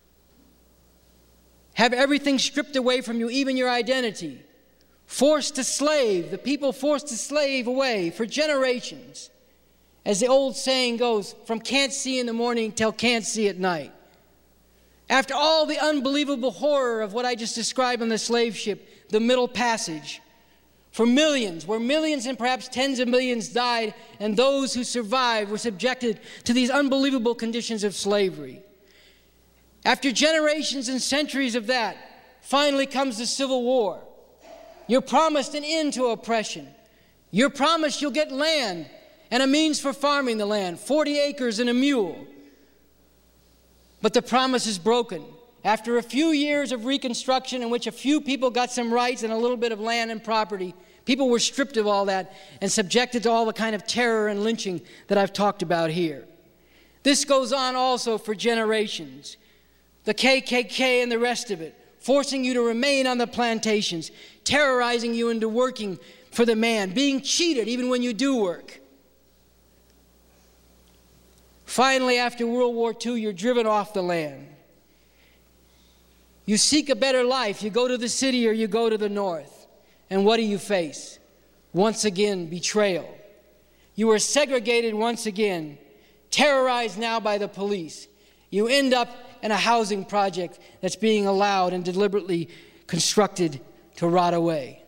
Have everything stripped away from you, even your identity. Forced to slave, the people forced to slave away for generations. As the old saying goes, from can't see in the morning till can't see at night. After all the unbelievable horror of what I just described on the slave ship, the Middle Passage, for millions, where millions and perhaps tens of millions died, and those who survived were subjected to these unbelievable conditions of slavery. After generations and centuries of that, finally comes the Civil War. You're promised an end to oppression. You're promised you'll get land and a means for farming the land, forty acres and a mule. But the promise is broken. After a few years of reconstruction in which a few people got some rights and a little bit of land and property, people were stripped of all that and subjected to all the kind of terror and lynching that I've talked about here. This goes on also for generations. The K K K and the rest of it, forcing you to remain on the plantations, terrorizing you into working for the man, being cheated even when you do work. Finally, after World War Two, you're driven off the land. You seek a better life. You go to the city or you go to the north. And what do you face? Once again, betrayal. You are segregated once again, terrorized now by the police. You end up in a housing project that's being allowed and deliberately constructed to rot away.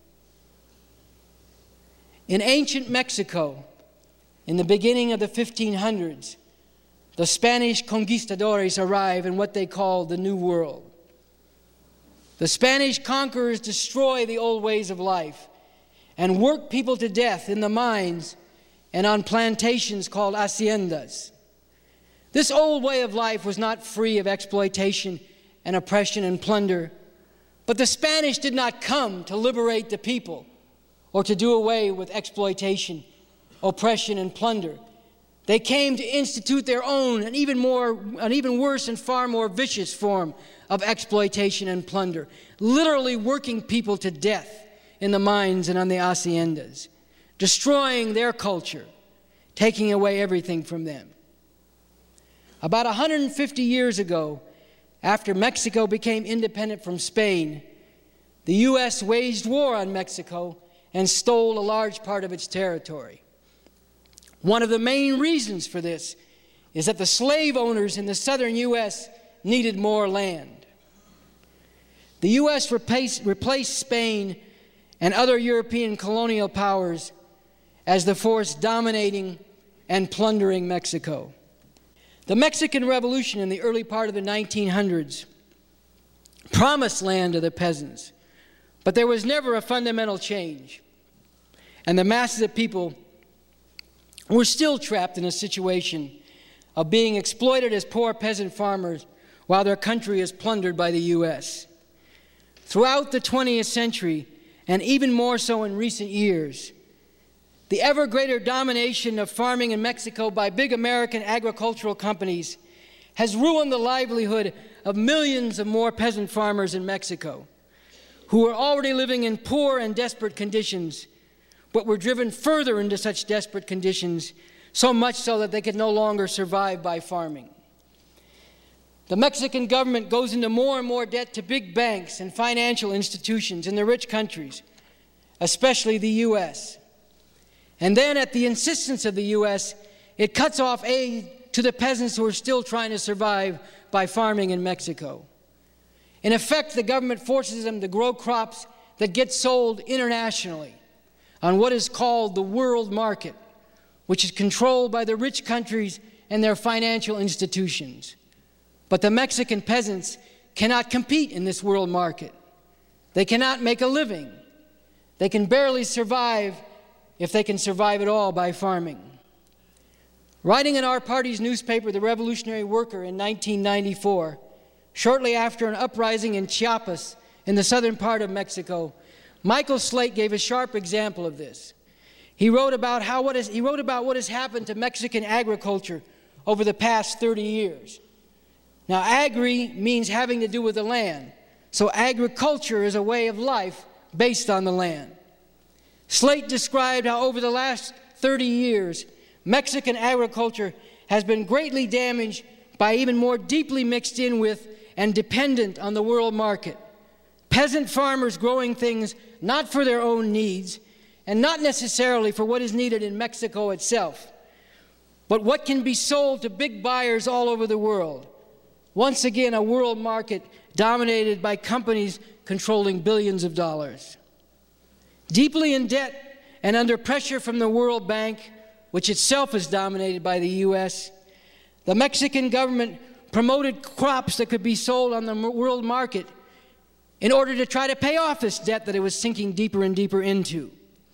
In ancient Mexico, in the beginning of the fifteen hundreds, the Spanish conquistadores arrive in what they call the New World. The Spanish conquerors destroy the old ways of life and work people to death in the mines and on plantations called haciendas. This old way of life was not free of exploitation and oppression and plunder, but the Spanish did not come to liberate the people or to do away with exploitation, oppression, and plunder. They came to institute their own, and even more, an even worse and far more vicious form of exploitation and plunder, literally working people to death in the mines and on the haciendas, destroying their culture, taking away everything from them. About one hundred fifty years ago, after Mexico became independent from Spain, the U S waged war on Mexico and stole a large part of its territory. One of the main reasons for this is that the slave owners in the southern U S needed more land. The U S replaced, replaced Spain and other European colonial powers as the force dominating and plundering Mexico. The Mexican Revolution in the early part of the nineteen hundreds promised land to the peasants, but there was never a fundamental change, and the masses of people were still trapped in a situation of being exploited as poor peasant farmers while their country is plundered by the U S. Throughout the twentieth century, and even more so in recent years, the ever greater domination of farming in Mexico by big American agricultural companies has ruined the livelihood of millions of more peasant farmers in Mexico who are already living in poor and desperate conditions, but were driven further into such desperate conditions, so much so that they could no longer survive by farming. The Mexican government goes into more and more debt to big banks and financial institutions in the rich countries, especially the U S. And then, at the insistence of the U S, it cuts off aid to the peasants who are still trying to survive by farming in Mexico. In effect, the government forces them to grow crops that get sold internationally on what is called the world market, which is controlled by the rich countries and their financial institutions. But the Mexican peasants cannot compete in this world market. They cannot make a living. They can barely survive, if they can survive at all, by farming. Writing in our party's newspaper, The Revolutionary Worker, in nineteen ninety-four, shortly after an uprising in Chiapas in the southern part of Mexico, Michael Slate gave a sharp example of this. He wrote about how what is, he wrote about what has happened to Mexican agriculture over the past thirty years. Now, agri means having to do with the land, so agriculture is a way of life based on the land. Slate described how over the last thirty years, Mexican agriculture has been greatly damaged by even more deeply mixed in with and dependent on the world market. Peasant farmers growing things not for their own needs and not necessarily for what is needed in Mexico itself, but what can be sold to big buyers all over the world. Once again, a world market dominated by companies controlling billions of dollars. Deeply in debt and under pressure from the World Bank, which itself is dominated by the U S, the Mexican government promoted crops that could be sold on the world market in order to try to pay off this debt that it was sinking deeper and deeper into.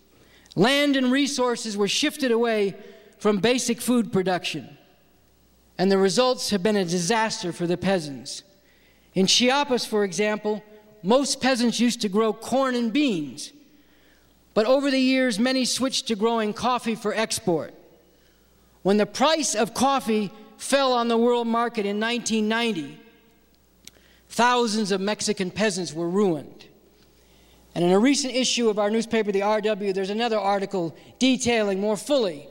Land and resources were shifted away from basic food production, and the results have been a disaster for the peasants. In Chiapas, for example, most peasants used to grow corn and beans, but over the years, many switched to growing coffee for export. When the price of coffee fell on the world market in nineteen ninety, thousands of Mexican peasants were ruined. And in a recent issue of our newspaper, the R W, there's another article detailing more fully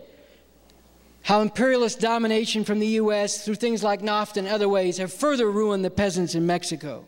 how imperialist domination from the U S through things like NAFTA and other ways have further ruined the peasants in Mexico.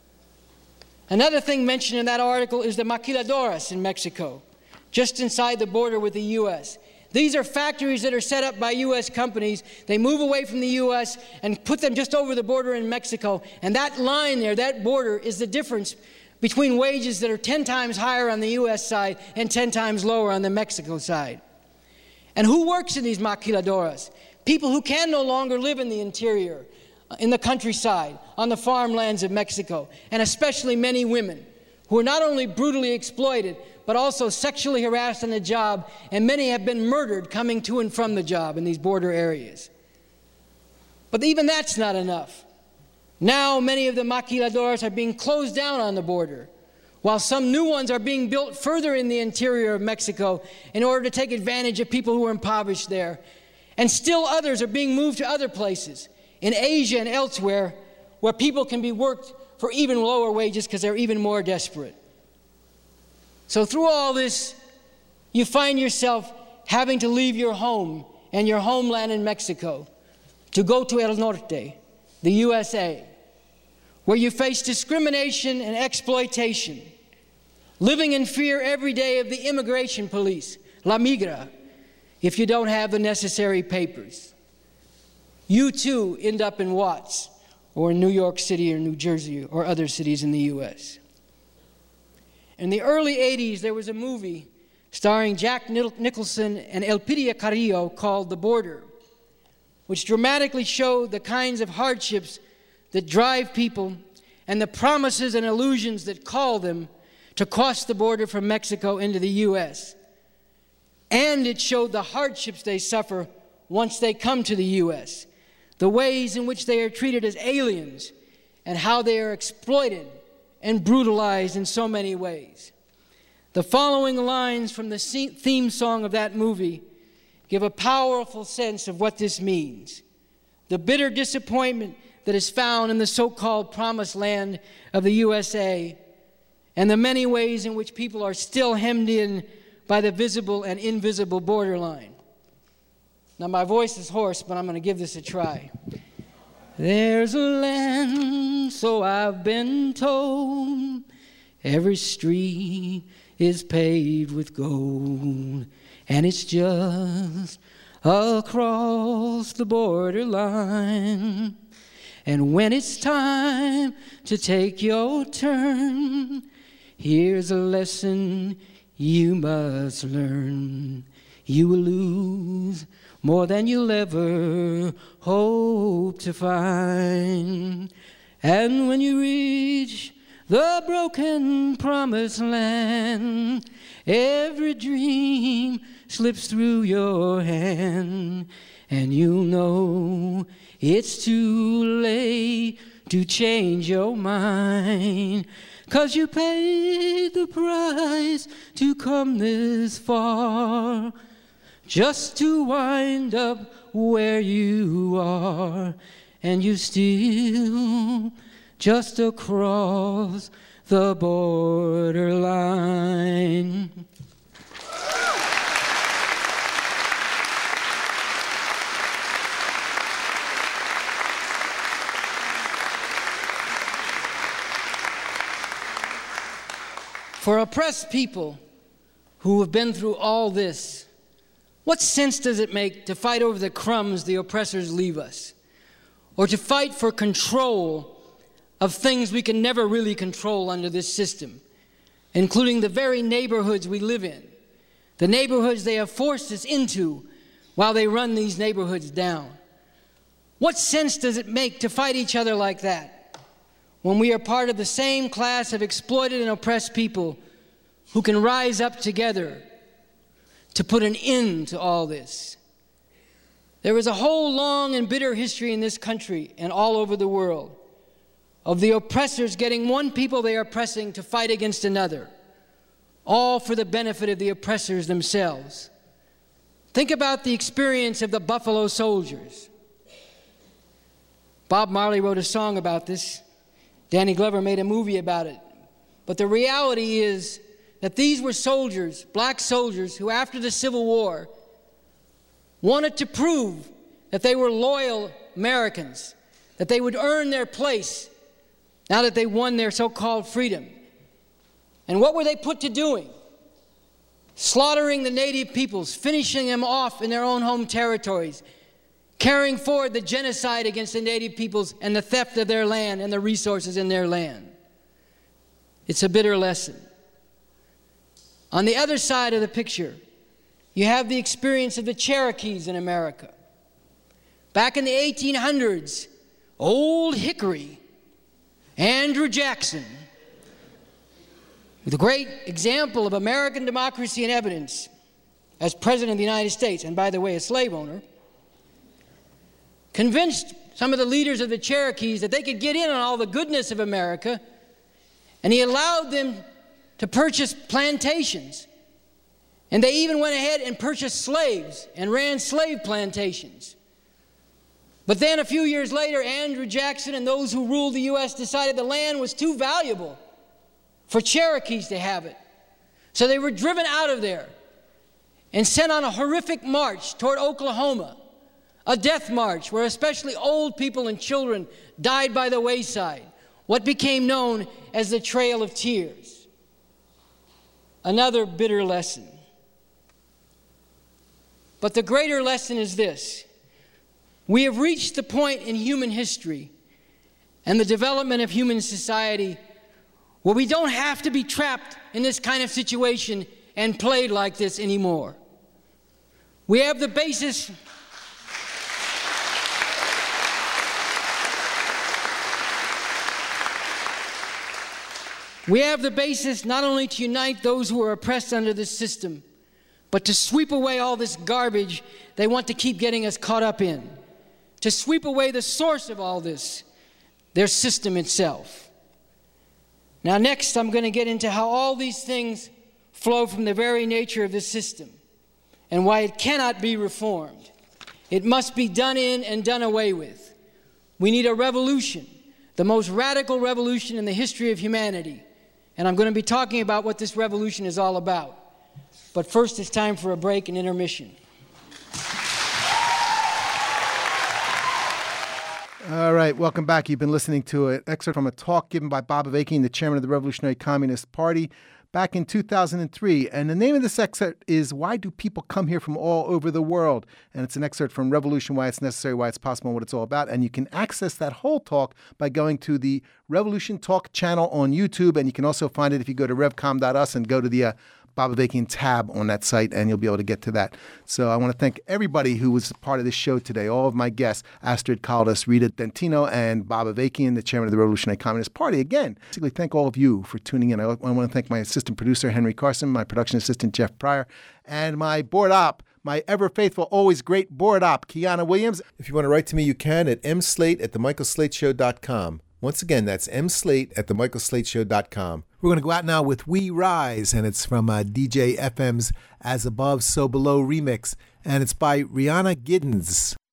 Another thing mentioned in that article is the maquiladoras in Mexico, just inside the border with the U S. These are factories that are set up by U S companies. They move away from the U S and put them just over the border in Mexico. And that line there, that border, is the difference between wages that are ten times higher on the U S side and ten times lower on the Mexico side. And who works in these maquiladoras? People who can no longer live in the interior, in the countryside, on the farmlands of Mexico, and especially many women who are not only brutally exploited, but also sexually harassed on the job, and many have been murdered coming to and from the job in these border areas. But even that's not enough. Now many of the maquiladoras are being closed down on the border, while some new ones are being built further in the interior of Mexico in order to take advantage of people who are impoverished there. And still others are being moved to other places, in Asia and elsewhere, where people can be worked for even lower wages because they're even more desperate. So through all this, you find yourself having to leave your home and your homeland in Mexico to go to El Norte, the U S A, where you face discrimination and exploitation, living in fear every day of the immigration police, La Migra, if you don't have the necessary papers. You too end up in Watts, or in New York City or New Jersey or other cities in the U S In the early eighties, there was a movie starring Jack Nicholson and Elpidia Carrillo called The Border, which dramatically showed the kinds of hardships that drive people and the promises and illusions that call them to cross the border from Mexico into the U S And it showed the hardships they suffer once they come to the U S, the ways in which they are treated as aliens, and how they are exploited and brutalized in so many ways. The following lines from the theme song of that movie give a powerful sense of what this means. The bitter disappointment that is found in the so-called promised land of the U S A, and the many ways in which people are still hemmed in by the visible and invisible borderline. Now, my voice is hoarse, but I'm going to give this a try. There's a land, so I've been told, every street is paved with gold, and it's just across the borderline. And when it's time to take your turn, here's a lesson you must learn. You will lose more than you'll ever hope to find. And when you reach the broken promised land, every dream slips through your hand, and you'll know it's too late to change your mind, 'cause you paid the price to come this far, just to wind up where you are, and you still just across the borderline. For oppressed people who have been through all this, what sense does it make to fight over the crumbs the oppressors leave us? Or to fight for control of things we can never really control under this system, including the very neighborhoods we live in, the neighborhoods they have forced us into while they run these neighborhoods down? What sense does it make to fight each other like that, when we are part of the same class of exploited and oppressed people who can rise up together to put an end to all this? There is a whole long and bitter history in this country and all over the world of the oppressors getting one people they are oppressing to fight against another, all for the benefit of the oppressors themselves. Think about the experience of the Buffalo Soldiers. Bob Marley wrote a song about this. Danny Glover made a movie about it. But the reality is that these were soldiers, black soldiers, who after the Civil War wanted to prove that they were loyal Americans, that they would earn their place now that they won their so-called freedom. And what were they put to doing? Slaughtering the native peoples, finishing them off in their own home territories, carrying forward the genocide against the native peoples and the theft of their land and the resources in their land. It's a bitter lesson. On the other side of the picture, you have the experience of the Cherokees in America. Back in the eighteen hundreds, Old Hickory, Andrew Jackson, the great example of American democracy and evidence as President of the United States, and by the way, a slave owner, convinced some of the leaders of the Cherokees that they could get in on all the goodness of America, and he allowed them to purchase plantations. And they even went ahead and purchased slaves and ran slave plantations. But then a few years later, Andrew Jackson and those who ruled the U S decided the land was too valuable for Cherokees to have it. So they were driven out of there and sent on a horrific march toward Oklahoma, a death march where especially old people and children died by the wayside, what became known as the Trail of Tears. Another bitter lesson. But the greater lesson is this: we have reached the point in human history and the development of human society where we don't have to be trapped in this kind of situation and played like this anymore. We have the basis We have the basis not only to unite those who are oppressed under this system, but to sweep away all this garbage they want to keep getting us caught up in, to sweep away the source of all this, their system itself. Now next, I'm going to get into how all these things flow from the very nature of this system and why it cannot be reformed. It must be done in and done away with. We need a revolution, the most radical revolution in the history of humanity. And I'm going to be talking about what this revolution is all about. But first, it's time for a break and intermission. All right, welcome back. You've been listening to an excerpt from a talk given by Bob Avakian, the chairman of the Revolutionary Communist Party, back in two thousand three. And the name of this excerpt is Why Do People Come Here From All Over the World? And it's an excerpt from Revolution, Why It's Necessary, Why It's Possible, and What It's All About. And you can access that whole talk by going to the Revolution Talk channel on YouTube. And you can also find it if you go to revcom dot u s and go to the uh, Bob Avakian tab on that site, and you'll be able to get to that. So I want to thank everybody who was part of this show today, all of my guests, Astrid Caldas, Rita Dentino, and Bob Avakian, the chairman of the Revolutionary Communist Party. Again, basically thank all of you for tuning in. I want to thank my assistant producer, Henry Carson, my production assistant, Jeff Pryor, and my board op, my ever-faithful, always great board op, Kiana Williams. If you want to write to me, you can at m slate at the michael slate show dot com. Once again, that's m slate at the michael slate show dot com. We're going to go out now with We Rise, and it's from uh, D J F M's As Above, So Below remix, and it's by Rihanna Giddens.